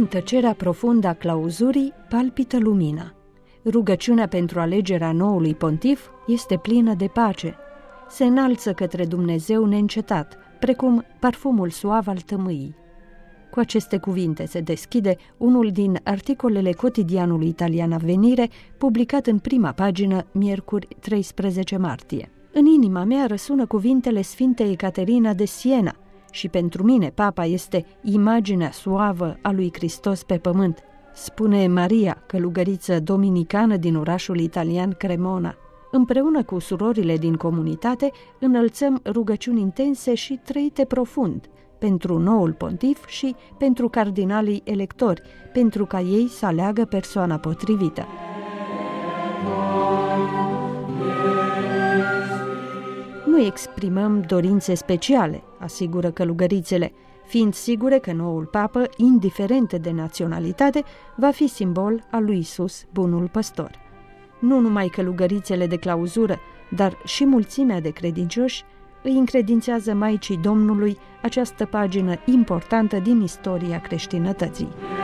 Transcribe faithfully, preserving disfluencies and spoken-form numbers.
tăcerea profundă a clauzurii palpită lumina. Rugăciunea pentru alegerea noului pontif este plină de pace. Se înalță către Dumnezeu neîncetat, precum parfumul suav al tămâii. Cu aceste cuvinte se deschide unul din articolele cotidianului italian Avvenire, publicat în prima pagină, miercuri treisprezece martie. În inima mea răsună cuvintele Sfintei Ecaterina de Siena și pentru mine papa este imaginea suavă a lui Hristos pe pământ, spune Maria, călugăriță dominicană din orașul italian Cremona. Împreună cu surorile din comunitate înălțăm rugăciuni intense și trăite profund pentru noul pontif și pentru cardinalii electori, pentru ca ei să aleagă persoana potrivită. Nu exprimăm dorințe speciale, asigură călugărițele, fiind sigure că noul papă, indiferent de naționalitate, va fi simbol al lui Isus, bunul păstor. Nu numai călugărițele de clauzură, dar și mulțimea de credincioși îi încredințează Maicii Domnului această pagină importantă din istoria creștinătății.